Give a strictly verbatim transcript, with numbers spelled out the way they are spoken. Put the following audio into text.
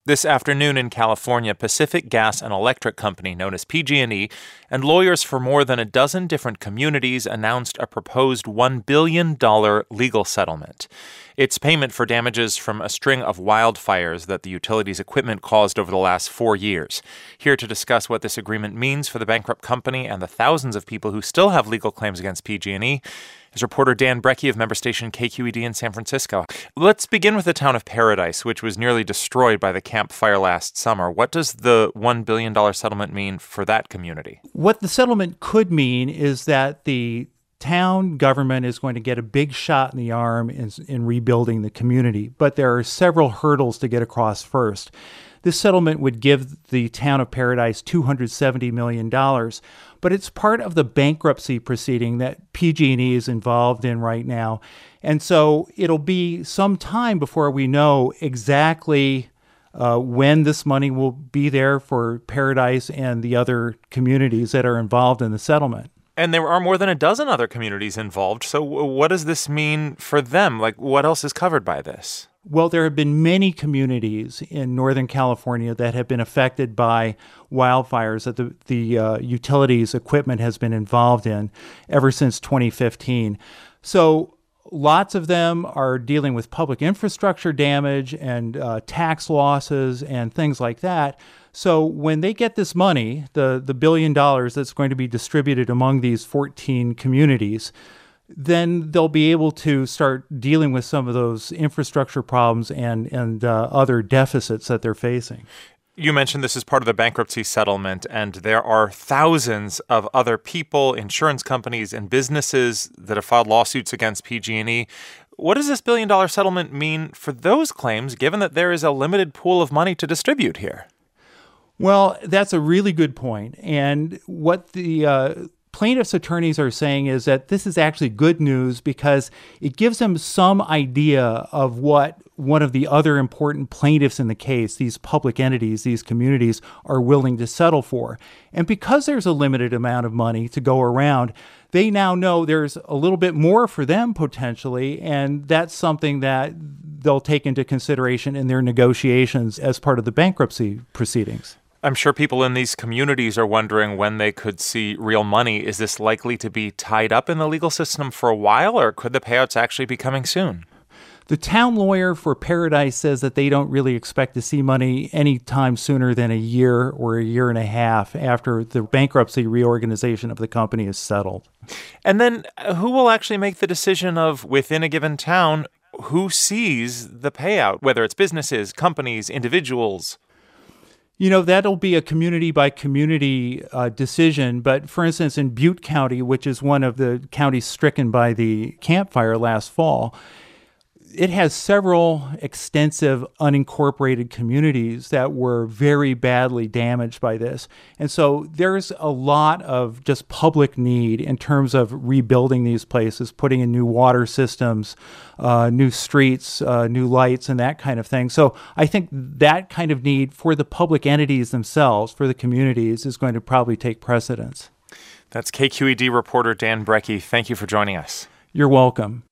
This afternoon in California, Pacific Gas and Electric Company, known as P G and E, and lawyers for more than a dozen different communities announced a proposed one billion dollars legal settlement. It's payment for damages from a string of wildfires that the utility's equipment caused over the last four years. Here to discuss what this agreement means for the bankrupt company and the thousands of people who still have legal claims against P G and E is reporter Dan Brekke of member station K Q E D in San Francisco. Let's begin with the town of Paradise, which was nearly destroyed by the Camp Fire last summer. What does the one billion dollars settlement mean for that community? What the settlement could mean is that the town government is going to get a big shot in the arm in, in rebuilding the community, but there are several hurdles to get across first. This settlement would give the town of Paradise two hundred seventy million dollars, but it's part of the bankruptcy proceeding that P G and E is involved in right now. And so it'll be some time before we know exactly uh, when this money will be there for Paradise and the other communities that are involved in the settlement. And there are more than a dozen other communities involved. So what does this mean for them? Like, what else is covered by this? Well, there have been many communities in Northern California that have been affected by wildfires that the, the uh, utilities equipment has been involved in ever since twenty fifteen. So lots of them are dealing with public infrastructure damage and uh, tax losses and things like that. So when they get this money, the, the billion dollars that's going to be distributed among these fourteen communities, then they'll be able to start dealing with some of those infrastructure problems and, and uh, other deficits that they're facing. You mentioned this is part of the bankruptcy settlement, and there are thousands of other people, insurance companies, and businesses that have filed lawsuits against P G and E. What does this billion-dollar settlement mean for those claims, given that there is a limited pool of money to distribute here? Well, that's a really good point. And what the uh, plaintiffs' attorneys are saying is that this is actually good news because it gives them some idea of what one of the other important plaintiffs in the case, these public entities, these communities, are willing to settle for. And because there's a limited amount of money to go around, they now know there's a little bit more for them potentially, and that's something that they'll take into consideration in their negotiations as part of the bankruptcy proceedings. I'm sure people in these communities are wondering when they could see real money. Is this likely to be tied up in the legal system for a while, or could the payouts actually be coming soon? The town lawyer for Paradise says that they don't really expect to see money any time sooner than a year or a year and a half after the bankruptcy reorganization of the company is settled. And then who will actually make the decision of, within a given town, who sees the payout, whether it's businesses, companies, individuals? You know, that'll be a community-by-community uh, decision. But for instance, in Butte County, which is one of the counties stricken by the Camp Fire last fall, it has several extensive unincorporated communities that were very badly damaged by this. And so there's a lot of just public need in terms of rebuilding these places, putting in new water systems, uh, new streets, uh, new lights, and that kind of thing. So I think that kind of need for the public entities themselves, for the communities, is going to probably take precedence. That's K Q E D reporter Dan Brekke. Thank you for joining us. You're welcome.